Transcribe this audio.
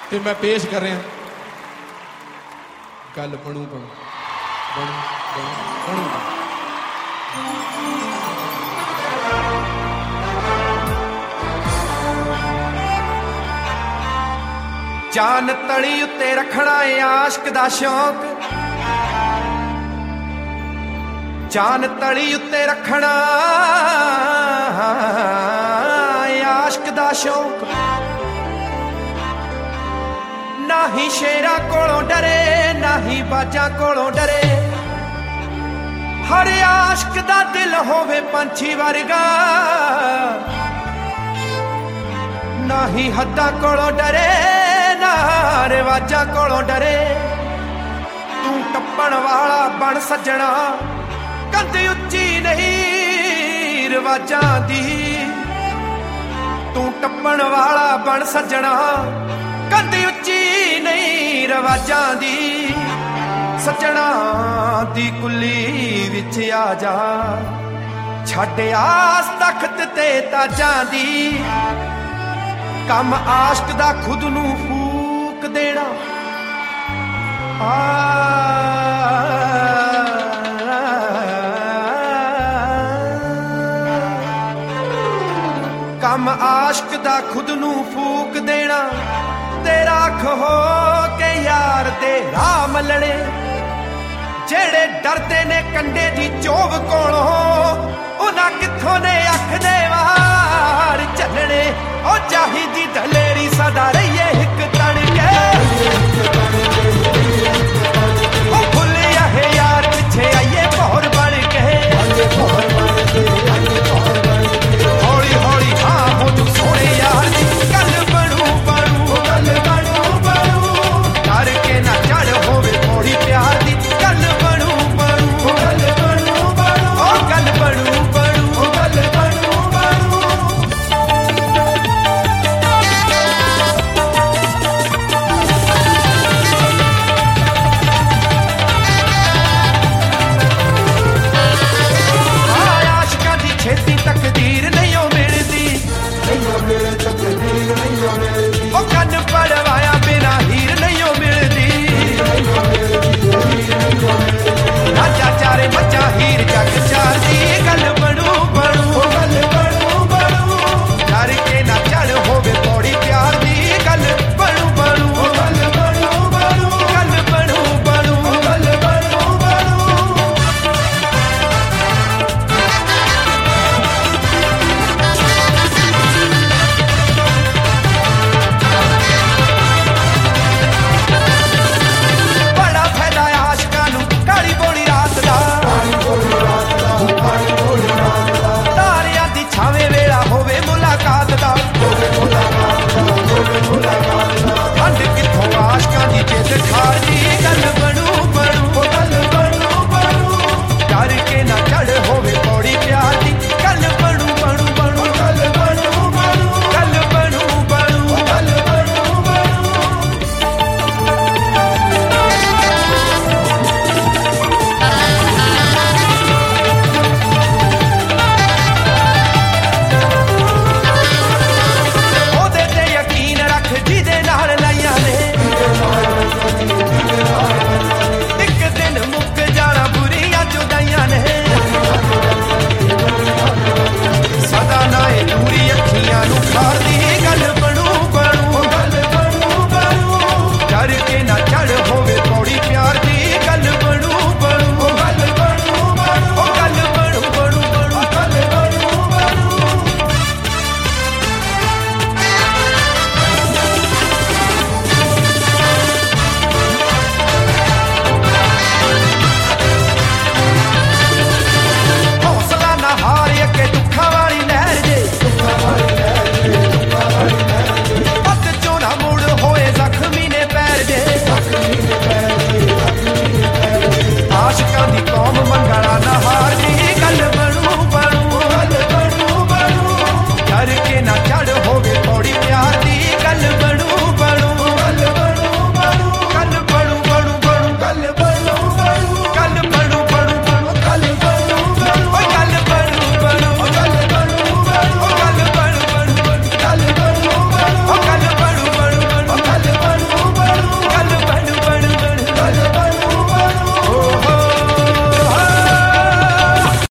ਤੇ ਮੈਂ ਪੇਸ਼ ਕਰ ਰਿਹਾ ਗੱਲ ਬਣੂ ਬਣੂ ਬਣੂ ਬਣੂ ਬਣੂ। ਜਾਨ ਤਲੀ ਉੱਤੇ ਰੱਖਣਾ ਏ ਆਸ਼ਕ ਦਾ ਸ਼ੌਂਕ, ਜਾਨ ਤਲੀ ਉੱਤੇ ਰੱਖਣਾ ਏ ਆਸ਼ਕ ਦਾ ਸ਼ੌਂਕ। ਨਾ ਹੀ ਸ਼ੇਰਾਂ ਕੋਲੋਂ ਡਰੇ ਨਾ ਹੀ ਬਾਜਾਂ ਕੋਲੋਂ ਡਰੇ, ਹਰ ਆਸ਼ਕ ਦਾ ਦਿਲ ਹੋਵੇ ਪੰਛੀ ਵਰਗਾ। ਨਾ ਹੀ ਹੱਦਾਂ ਕੋਲੋਂ ਡਰੇ ਨਾ ਰਿਵਾਜਾਂ ਕੋਲੋਂ ਡਰੇ, ਤੂੰ ਟੱਪਣ ਵਾਲਾ ਬਣ ਸੱਜਣਾ ਕੰਧ ਉੱਚੀ ਨਹੀਂ ਰਿਵਾਜਾਂ ਦੀ। ਤੂੰ ਟੱਪਣ ਵਾਲਾ ਬਣ ਸੱਜਣਾ ਕੰਧ ਉੱਚੀ ਨਹੀਂ ਰਿਵਾਜਾਂ ਦੀ। ਸੱਜਣਾ ਦੀ ਕੁੱਲੀ ਵਿੱਚ ਆ ਜਾ, ਛੱਡ ਆਸ ਤਖਤ ਤੇ ਤਾਜਾਂ ਦੀ। ਕੰਮ ਆਸ਼ਕ ਦਾ ਖੁਦ ਨੂੰ ਫੂਕ ਦੇਣਾ ਕੰਮ ਆਸ਼ਕ ਦਾ ਖੁਦ ਨੂੰ ਫੂਕ ਦੇਣਾ। ਤੇ ਰੱਖ ਹੋ ਕੇ ਯਾਰ ਦੇ ਰਾਹ ਮੱਲਣੇ, ਜਿਹੜੇ ਡਰਦੇ ਨੇ ਕੰਡੇ ਦੀ ਚੋਭ ਕੋਲੋਂ, ਉਹਨਾਂ ਕਿੱਥੋਂ ਨੇ ਅੱਖ ਦੇ ਵਾਰ ਚੱਲਣੇ। ਉਹ ਚਾਹੀਦੀ ਦਲੇਰੀ ਸਦਾ ਰਹੀਏ